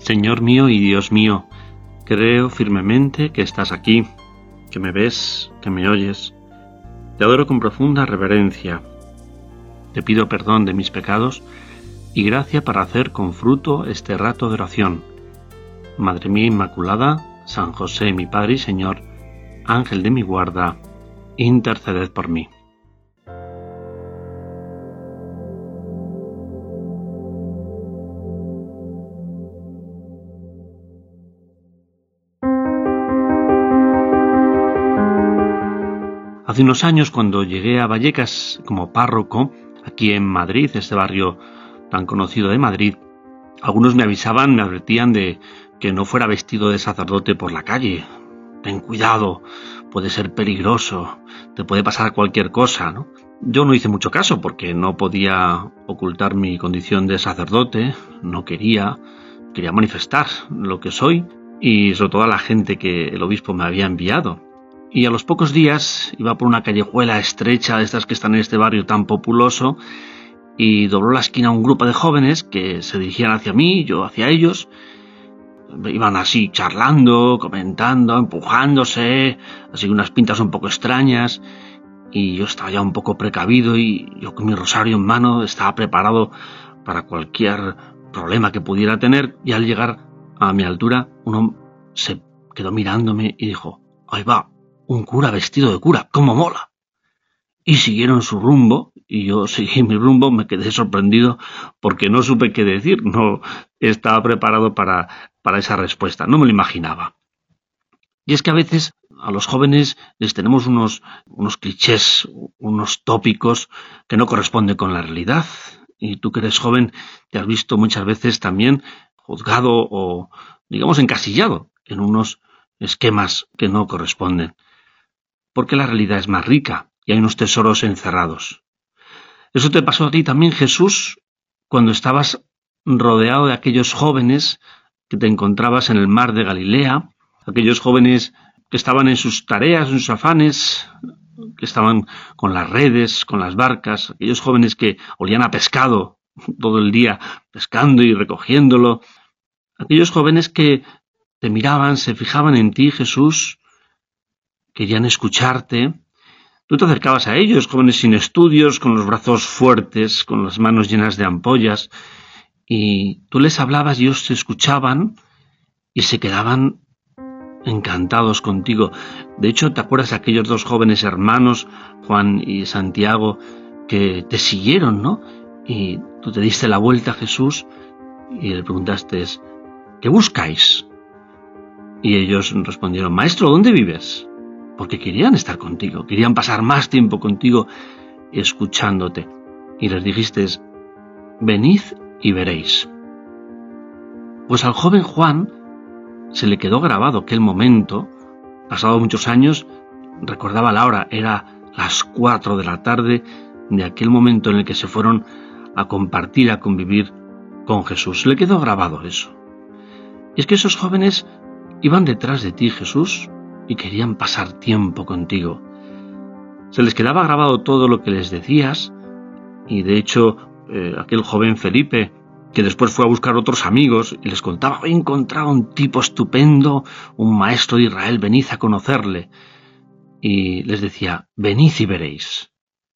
Señor mío y Dios mío, creo firmemente que estás aquí, que me ves, que me oyes. Te adoro con profunda reverencia. Te pido perdón de mis pecados y gracia para hacer con fruto este rato de oración. Madre mía Inmaculada, San José, mi Padre y Señor, Ángel de mi guarda, interceded por mí. Hace unos años, cuando llegué a Vallecas como párroco, aquí en Madrid, este barrio tan conocido de Madrid, algunos me avisaban, me advertían de que no fuera vestido de sacerdote por la calle. Ten cuidado, puede ser peligroso, te puede pasar cualquier cosa, ¿no? Yo no hice mucho caso porque no podía ocultar mi condición de sacerdote, no quería manifestar lo que soy y sobre todo a la gente que el obispo me había enviado. Y a los pocos días iba por una callejuela estrecha de estas que están en este barrio tan populoso y dobló la esquina un grupo de jóvenes que se dirigían hacia mí, yo hacia ellos. Iban así charlando, comentando, empujándose, así unas pintas un poco extrañas, y yo estaba ya un poco precavido y yo con mi rosario en mano estaba preparado para cualquier problema que pudiera tener, y al llegar a mi altura uno se quedó mirándome y dijo: «Ahí va, un cura vestido de cura, ¡cómo mola!». Y siguieron su rumbo, y yo seguí mi rumbo. Me quedé sorprendido porque no supe qué decir, no estaba preparado para esa respuesta, no me lo imaginaba. Y es que a veces a los jóvenes les tenemos unos clichés, unos tópicos que no corresponden con la realidad. Y tú que eres joven te has visto muchas veces también juzgado o, digamos, encasillado en unos esquemas que no corresponden. Porque la realidad es más rica y hay unos tesoros encerrados. Eso te pasó a ti también, Jesús, cuando estabas rodeado de aquellos jóvenes que te encontrabas en el mar de Galilea, aquellos jóvenes que estaban en sus tareas, en sus afanes, que estaban con las redes, con las barcas, aquellos jóvenes que olían a pescado todo el día, pescando y recogiéndolo, aquellos jóvenes que te miraban, se fijaban en ti, Jesús, querían escucharte. Tú te acercabas a ellos, jóvenes sin estudios, con los brazos fuertes, con las manos llenas de ampollas, y tú les hablabas y ellos te escuchaban y se quedaban encantados contigo. De hecho, ¿te acuerdas de aquellos dos jóvenes hermanos, Juan y Santiago, que te siguieron, ¿no? Y tú te diste la vuelta a Jesús y le preguntaste: «¿Qué buscáis?». Y ellos respondieron: «Maestro, ¿dónde vives?». Porque querían estar contigo, querían pasar más tiempo contigo escuchándote. Y les dijiste: «Venid y veréis». Pues al joven Juan se le quedó grabado aquel momento. Pasado muchos años, recordaba la hora, era las 4 de la tarde de aquel momento en el que se fueron a compartir, a convivir con Jesús. Le quedó grabado eso. Y es que esos jóvenes iban detrás de ti, Jesús, y querían pasar tiempo contigo. Se les quedaba grabado todo lo que les decías, y de hecho aquel joven Felipe, que después fue a buscar otros amigos y les contaba: «He encontrado un tipo estupendo, un maestro de Israel, venid a conocerle». Y les decía: «Venid y veréis».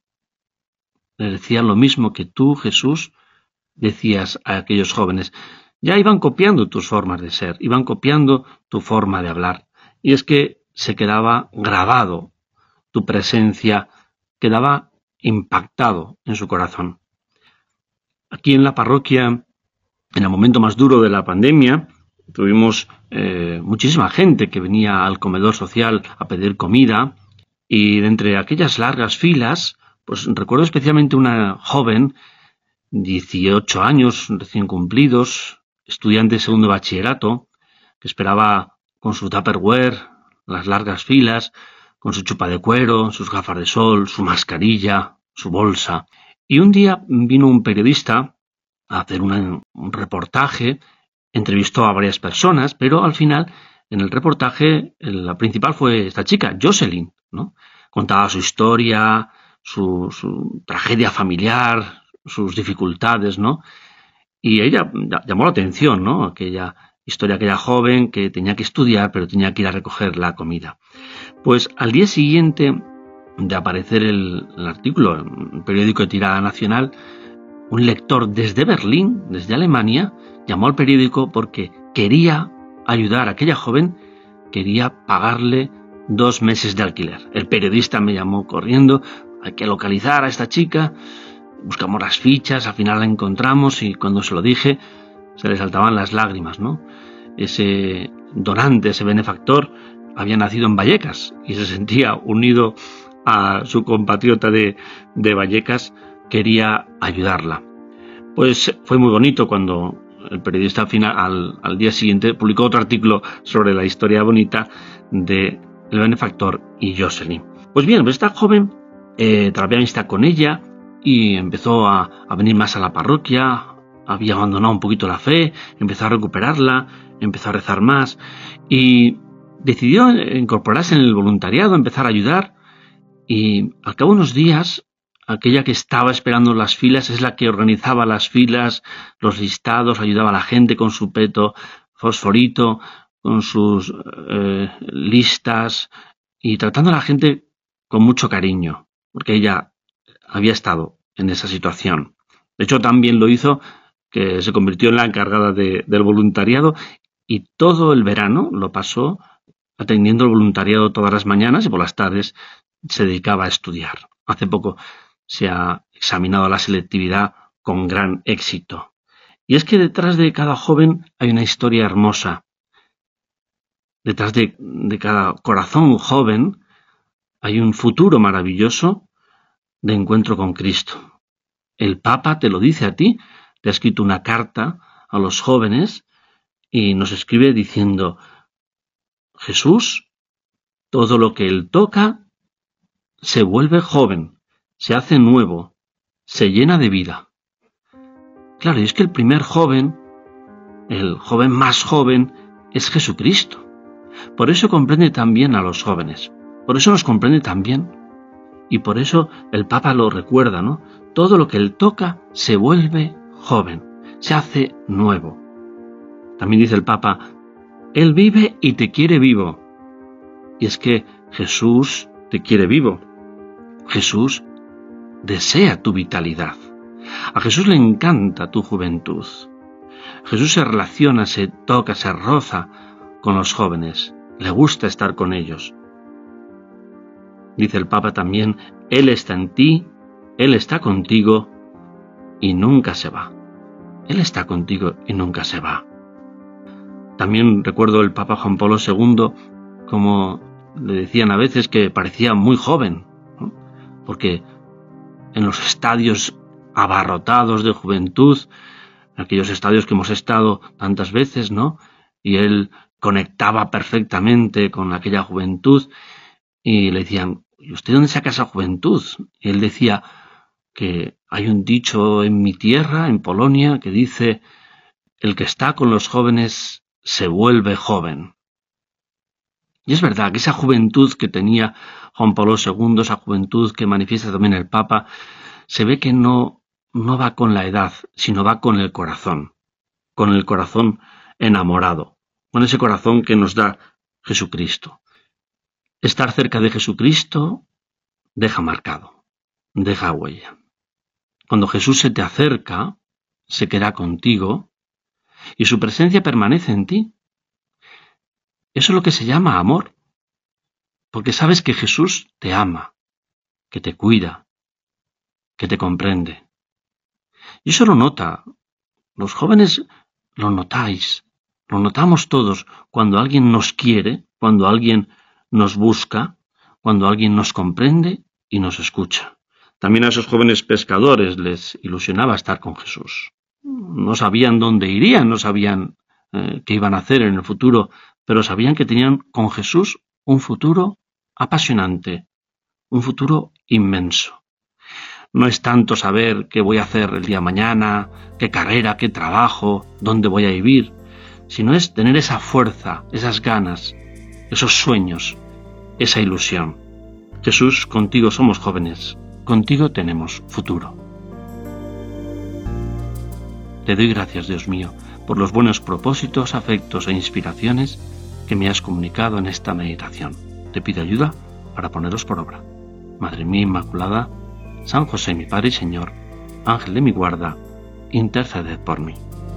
Les decía lo mismo que tú, Jesús, decías a aquellos jóvenes. Ya iban copiando tus formas de ser, iban copiando tu forma de hablar. Y es que se quedaba grabado tu presencia, quedaba impactado en su corazón. Aquí en la parroquia, en el momento más duro de la pandemia, tuvimos muchísima gente que venía al comedor social a pedir comida, y de entre aquellas largas filas, pues recuerdo especialmente una joven, 18 años recién cumplidos, estudiante de segundo bachillerato, que esperaba con su Tupperware, las largas filas, con su chupa de cuero, sus gafas de sol, su mascarilla, su bolsa. Y un día vino un periodista a hacer un reportaje, entrevistó a varias personas, pero al final, en el reportaje, la principal fue esta chica, Jocelyn, ¿no? Contaba su historia, su tragedia familiar, sus dificultades, ¿no? Y ella llamó la atención, ¿no? Aquella Historia de aquella joven que tenía que estudiar, pero tenía que ir a recoger la comida. Pues al día siguiente de aparecer el artículo en el periódico de tirada nacional, un lector desde Berlín, desde Alemania, llamó al periódico porque quería ayudar a aquella joven, quería pagarle 2 meses de alquiler. El periodista me llamó corriendo, hay que localizar a esta chica, buscamos las fichas, al final la encontramos y cuando se lo dije se le saltaban las lágrimas, ¿no? Ese donante, ese benefactor, había nacido en Vallecas y se sentía unido a su compatriota de Vallecas, quería ayudarla. Pues fue muy bonito cuando el periodista al día siguiente publicó otro artículo sobre la historia bonita de el benefactor y Jocelyn. Pues bien, pues esta joven trabajé amistad con ella y empezó a venir más a la parroquia, había abandonado un poquito la fe, empezó a recuperarla, empezó a rezar más y decidió incorporarse en el voluntariado, empezar a ayudar y al cabo de unos días, aquella que estaba esperando las filas es la que organizaba las filas, los listados, ayudaba a la gente con su peto fosforito, con sus listas y tratando a la gente con mucho cariño, porque ella había estado en esa situación. De hecho, también lo hizo, que se convirtió en la encargada del voluntariado y todo el verano lo pasó atendiendo el voluntariado todas las mañanas y por las tardes se dedicaba a estudiar. Hace poco se ha examinado la selectividad con gran éxito. Y es que detrás de cada joven hay una historia hermosa. Detrás de cada corazón joven hay un futuro maravilloso de encuentro con Cristo. El Papa te lo dice a ti, te ha escrito una carta a los jóvenes y nos escribe diciendo: Jesús, todo lo que Él toca, se vuelve joven, se hace nuevo, se llena de vida. Claro, y es que el primer joven, el joven más joven, es Jesucristo. Por eso comprende también a los jóvenes, por eso nos comprende también. Y por eso el Papa lo recuerda, ¿no? Todo lo que Él toca se vuelve joven, se hace nuevo. También dice el Papa, Él vive y te quiere vivo. Y es que Jesús te quiere vivo. Jesús desea tu vitalidad. A Jesús le encanta tu juventud. Jesús se relaciona, se toca, se roza con los jóvenes. Le gusta estar con ellos. Dice el Papa también, Él está en ti, Él está contigo y nunca se va. Él está contigo y nunca se va. También recuerdo el Papa Juan Pablo II, como le decían a veces que parecía muy joven, ¿no? Porque en los estadios abarrotados de juventud, aquellos estadios que hemos estado tantas veces, ¿no? Y él conectaba perfectamente con aquella juventud y le decían, ¿y usted dónde saca esa juventud? Y él decía que hay un dicho en mi tierra, en Polonia, que dice, el que está con los jóvenes se vuelve joven. Y es verdad que esa juventud que tenía Juan Pablo II, esa juventud que manifiesta también el Papa, se ve que no va con la edad, sino va con el corazón enamorado, con ese corazón que nos da Jesucristo. Estar cerca de Jesucristo deja marcado, deja huella. Cuando Jesús se te acerca, se queda contigo y su presencia permanece en ti. Eso es lo que se llama amor, porque sabes que Jesús te ama, que te cuida, que te comprende. Y eso lo nota. Los jóvenes lo notáis, lo notamos todos cuando alguien nos quiere, cuando alguien nos busca, cuando alguien nos comprende y nos escucha. También a esos jóvenes pescadores les ilusionaba estar con Jesús. No sabían dónde irían, no sabían qué iban a hacer en el futuro, pero sabían que tenían con Jesús un futuro apasionante, un futuro inmenso. No es tanto saber qué voy a hacer el día de mañana, qué carrera, qué trabajo, dónde voy a vivir, sino es tener esa fuerza, esas ganas, esos sueños, esa ilusión. Jesús, contigo somos jóvenes, contigo tenemos futuro. Te doy gracias, Dios mío, por los buenos propósitos, afectos e inspiraciones que me has comunicado en esta meditación. Te pido ayuda para ponerlos por obra. Madre mía Inmaculada, San José mi Padre y Señor, Ángel de mi guarda, interceded por mí.